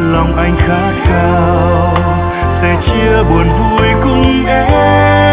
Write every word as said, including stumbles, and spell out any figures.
lòng anh khát khao sẽ chia buồn vui cùng em.